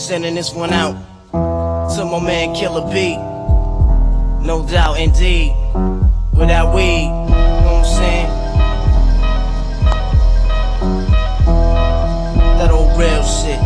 Sending this one out to my man Killer B. No doubt indeed. Without weed, you know what I'm saying? That old real shit.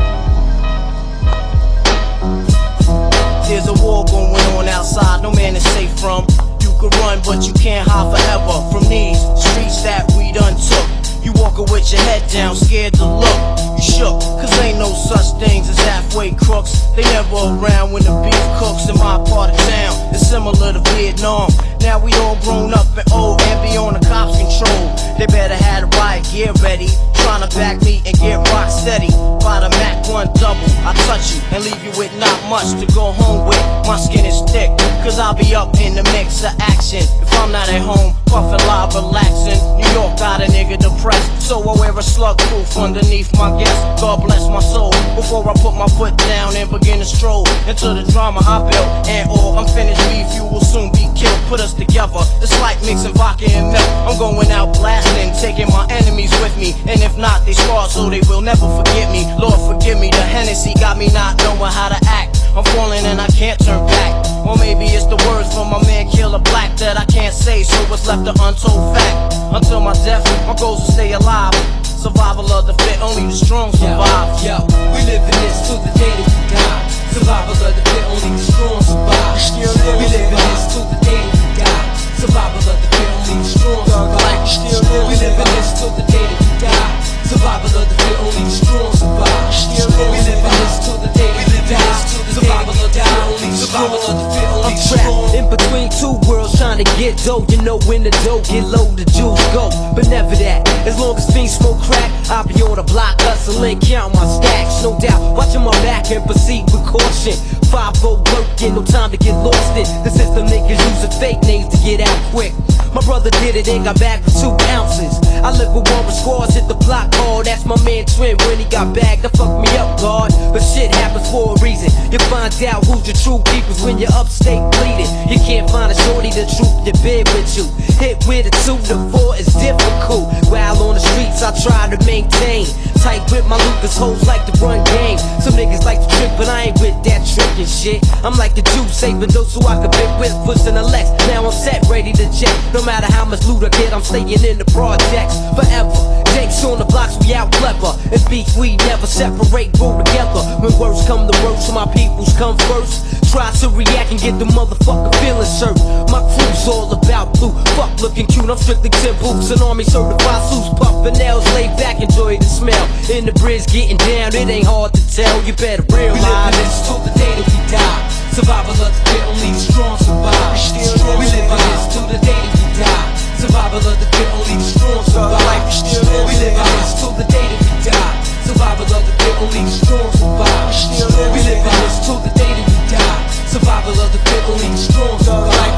There's a war going on outside, no man is safe from. You could run, but you can't hide forever from these streets that we done took. You walking with your head down, scared to look. You shook, cause ain't no such things as halfway crooks. They never around when the beef cooks in my part of town. It's similar to Vietnam. Now we all grown up and old and be on the cops' control. They better have the riot gear ready, trying to back me and get rock steady. By the Mac 1 double, I touch you and leave you with not much to go home with. My skin is thick, cause I'll be up in the mix of action. If I'm not at home, puffin' live, relaxing. New York got a nigga depressed, so I wear a slug proof underneath my guest. God bless my soul, before I put my foot down and begin to stroll into the drama I built. And all unfinished beef, you will soon be killed. Put us together, it's like mixing vodka and milk. I'm going out blasting, taking my enemies with me. And if not, they scarred so they will never forget me. Lord forgive me, the Hennessy got me not knowing how to act. I'm falling and I can't turn back. Or maybe it's the words from my man Killer Black that I can't say, so it's left an untold fact. Until my death, my goals will stay alive. Survival of the fit, only the strong survive. Yo, we live in this till the day that we die. Survival of the fit, only the strong survive. We live in this till the day that we die. Survival of the fit, only the strong survive. We live in this till the day that we die. Survival of the fit, only the strong survive. We live in this till the day that we die. Survival of the fit, only the strong survive. I'm trapped in between two worlds trying to get dough. You know when the dough get low, the jewels go. But never that. As long as fiends smoke crack, I'll be on the block hustling, count my stacks. No doubt, watching my back and proceed with caution. 5-0 working, no time to get lost in. The system niggas using fake names to get out quick. My brother did it and got back for 2 ounces. I live with one squads, hit the block hard. That's my man Twin when he got back. That fucked me up, God. But shit happens for a reason. You find out who's your true peoples when you're upstate bleeding. You can't find a shorty the truth to bed with you. Hit with a 2 to 4 is difficult. While on the streets I try to maintain tight with my Lucas, hoes like to run game. Some niggas like to trick, but I ain't with that trickin' shit. I'm like the Jew, saving those who I could bit with, pushing the Lex. Now I'm set, ready to jet. No matter how much loot I get, I'm staying in the projects forever. Jakes on the blocks, we out clever. And beef, we never separate, grow together. When words come to worst, my peoples come first. Try to react and get the motherfucker feeling served. My crew's all about blue, fuck looking cute. I'm strictly 10 boots and army certified suits. Puffin' nails, laid back, enjoy the smell. In the bridge, getting down, it ain't hard to tell. You better realize we live in this till the day that we die. Survival of the fit, only the strong survive. We live in this till the day that we die. Survival of the fit, only the strong survive. We live in this till the day that we die. Survival of the fit, only the strong survive. We live in this till the day that we die. Survival of the fit, only the strong survive.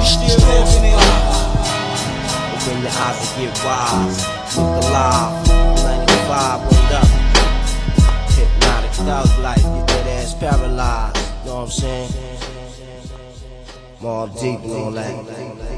Open your eyes and get wise. Look alive. 95, word up. Hypnotic thug life, your dead ass paralyzed. Know what I'm saying? More deep and all that.